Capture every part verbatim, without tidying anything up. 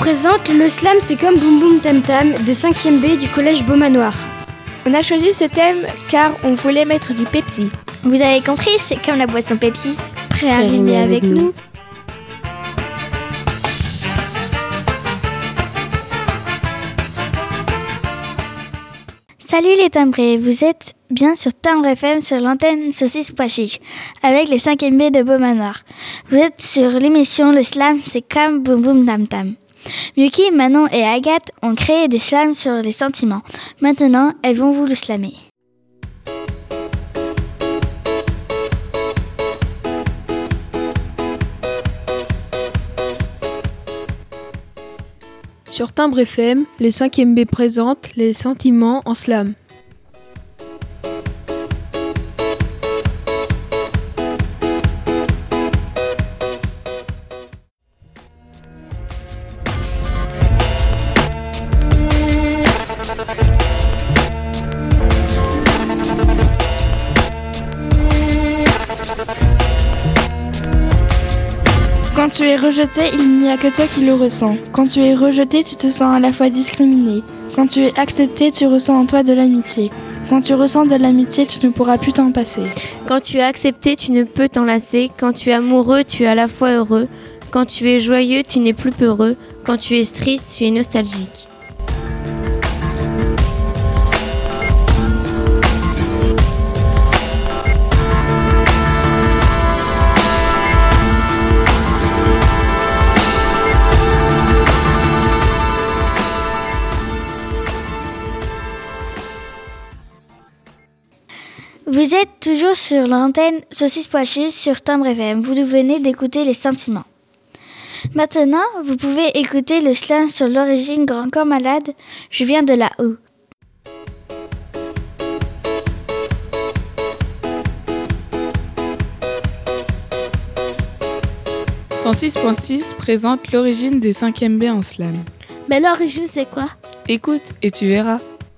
présente le slam c'est comme Boum Boum Tam Tam des cinquième B du collège Beaumanoir. On a choisi ce thème car on voulait mettre du Pepsi. Vous avez compris, c'est comme la boisson Pepsi. Prêt à rimer avec, avec nous, nous. Salut les timbrés, vous êtes bien sur Timbre F M sur l'antenne Saucisse Pois Chiche avec les cinquième B de Beaumanoir. Vous êtes sur l'émission Le Slam, c'est comme Boum Boum Tam Tam. Yuki, Manon et Agathe ont créé des slams sur les sentiments. Maintenant, elles vont vous le slammer. Sur Timbre F M, les cinquième B présentent les sentiments en slam. Quand tu es rejeté, il n'y a que toi qui le ressens. Quand tu es rejeté, tu te sens à la fois discriminé. Quand tu es accepté, tu ressens en toi de l'amitié. Quand tu ressens de l'amitié, tu ne pourras plus t'en passer. Quand tu es accepté, tu ne peux t'en lasser. Quand tu es amoureux, tu es à la fois heureux. Quand tu es joyeux, tu n'es plus peureux. Quand tu es triste, tu es nostalgique. Vous êtes toujours sur l'antenne Saucisse Pois Chiche sur Timbre F M. Vous venez d'écouter les sentiments. Maintenant, vous pouvez écouter le slam sur l'origine Grand Corps Malade. Je viens de là-haut. cent six virgule six présente l'origine des cinquième B en slam. Mais l'origine, c'est quoi ? Écoute et tu verras.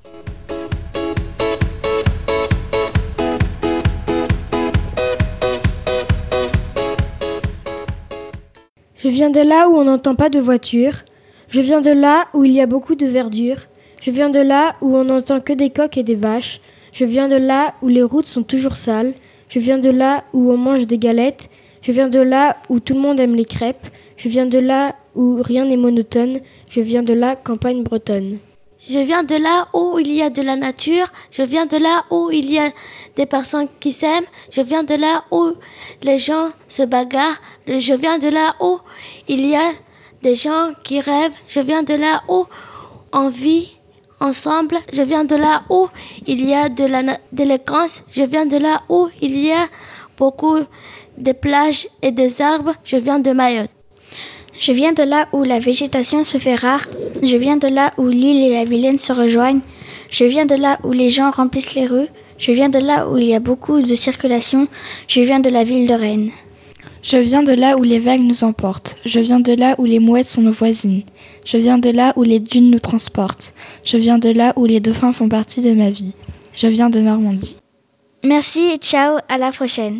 Je viens de là où on n'entend pas de voiture. Je viens de là où il y a beaucoup de verdure. Je viens de là où on n'entend que des coqs et des vaches. Je viens de là où les routes sont toujours sales. Je viens de là où on mange des galettes. Je viens de là où tout le monde aime les crêpes. Je viens de là où rien n'est monotone. Je viens de la campagne bretonne. Je viens de là où il y a de la nature. Je viens de là où il y a des personnes qui s'aiment. Je viens de là où les gens se bagarrent. Je viens de là où il y a des gens qui rêvent. Je viens de là où on vit ensemble. Je viens de là où il y a de la na- d'élégance. Je viens de là où il y a beaucoup de plages et des arbres. Je viens de Mayotte. Je viens de là où la végétation se fait rare. Je viens de là où l'île et la Vilaine se rejoignent. Je viens de là où les gens remplissent les rues. Je viens de là où il y a beaucoup de circulation. Je viens de la ville de Rennes. Je viens de là où les vagues nous emportent. Je viens de là où les mouettes sont nos voisines. Je viens de là où les dunes nous transportent. Je viens de là où les dauphins font partie de ma vie. Je viens de Normandie. Merci et ciao, à la prochaine.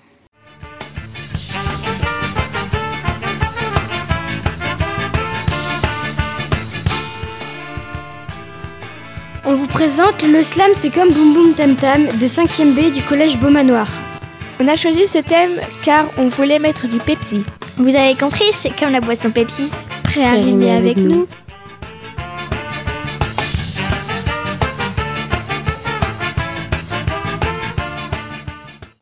On vous présente le slam c'est comme Boum Boum Tam Tam des cinquième B du collège Beaumanoir. On a choisi ce thème car on voulait mettre du Pepsi. Vous avez compris, c'est comme la boisson Pepsi. Prêt à rimer avec, avec nous, nous.